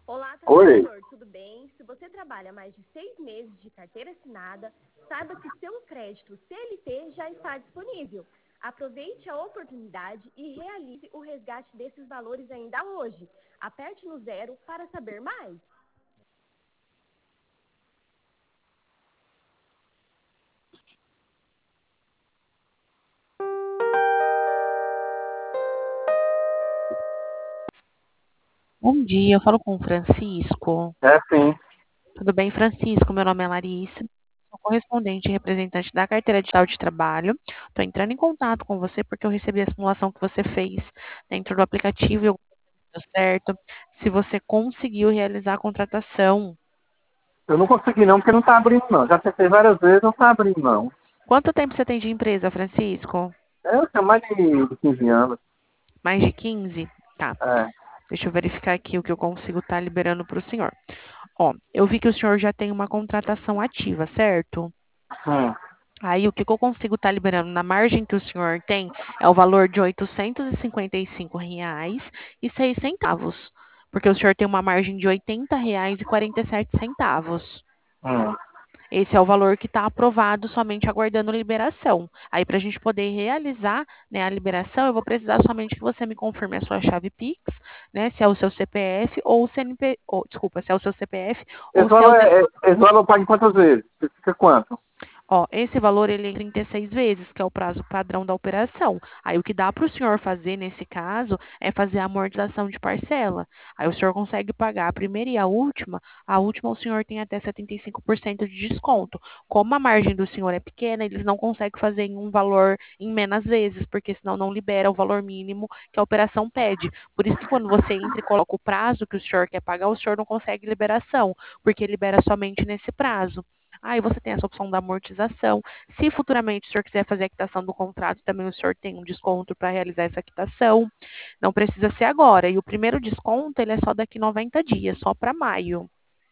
Olá, Oi. trabalhador, tudo bem? Se você trabalha mais de 6 meses de carteira assinada, saiba que seu crédito CLT já está disponível. Aproveite a oportunidade e realize o resgate desses valores ainda hoje. Aperte no 0 para saber mais. Bom dia, eu falo com o Francisco. É sim. Tudo bem, Francisco? Meu nome é Larissa, sou correspondente e representante da carteira digital de trabalho. Estou entrando em contato com você porque eu recebi a simulação que você fez dentro do aplicativo e eu deu certo. Se você conseguiu realizar a contratação. Eu não consegui não, porque não tá abrindo não. Já tentei várias vezes, não tá abrindo não. Quanto tempo você tem de empresa, Francisco? Eu tenho mais de 15 anos. Mais de 15? Tá. É. Deixa eu verificar aqui o que eu consigo estar liberando para o senhor. Ó, eu vi que o senhor já tem uma contratação ativa, certo? Hum. Aí, o que eu consigo estar liberando na margem que o senhor tem é o valor de R$ 855,06, porque o senhor tem uma margem de R$ 80,47. Hum. Esse é o valor que está aprovado, somente aguardando liberação. Aí, para a gente poder realizar, né, a liberação, eu vou precisar somente que você me confirme a sua chave Pix, né, se é o seu CPF ou o CNP, desculpa, se é o seu CPF ou Esse se é o valor, esse valor paga em quantas vezes? Fica quanto? Ó, esse valor ele é em 36 vezes, que é o prazo padrão da operação. Aí o que dá para o senhor fazer nesse caso é fazer a amortização de parcela. Aí o senhor consegue pagar a primeira e a última o senhor tem até 75% de desconto. Como a margem do senhor é pequena, eles não conseguem fazer em um valor em menos vezes, porque senão não libera o valor mínimo que a operação pede. Por isso que quando você entra e coloca o prazo que o senhor quer pagar, o senhor não consegue liberação, porque libera somente nesse prazo. Aí você tem essa opção da amortização. Se futuramente o senhor quiser fazer a quitação do contrato, também o senhor tem um desconto para realizar essa quitação. Não precisa ser agora. E o primeiro desconto, ele é só daqui 90 dias, só para maio.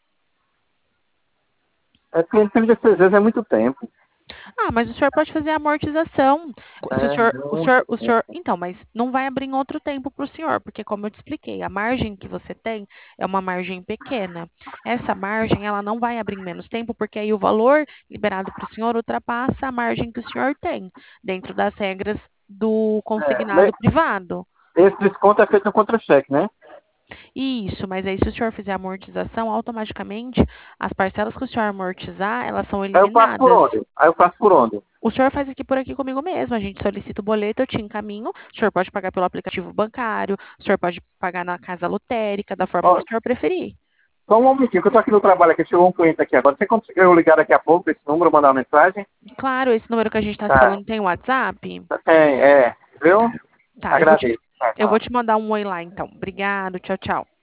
É porque 36 vezes é muito tempo. Ah, mas o senhor pode fazer a amortização. Se o É senhor, muito tempo. então, mas não vai abrir em outro tempo para o senhor, porque como eu te expliquei, a margem que você tem é uma margem pequena. Essa margem, ela não vai abrir em menos tempo, porque aí o valor liberado para o senhor ultrapassa a margem que o senhor tem, dentro das regras do consignado privado. Esse desconto é feito no contra-cheque, né? Isso, mas aí se o senhor fizer amortização, automaticamente as parcelas que o senhor amortizar, elas são Aí eu faço por eliminadas. onde? Aí eu faço por onde? O senhor faz aqui por aqui comigo mesmo. A gente solicita o boleto, eu te encaminho. O senhor pode pagar pelo aplicativo bancário, o senhor pode pagar na casa lotérica, da forma que Ó, o senhor preferir. só um momentinho, que eu tô aqui no trabalho aqui, chegou um cliente aqui agora. Você conseguiu ligar daqui a pouco esse número, mandar uma mensagem? Claro, esse número que a gente está se Tá. falando tem WhatsApp? Tem, viu? Tá, Agradeço. eu vou Tchau. te mandar um oi lá então. Obrigado, tchau, tchau.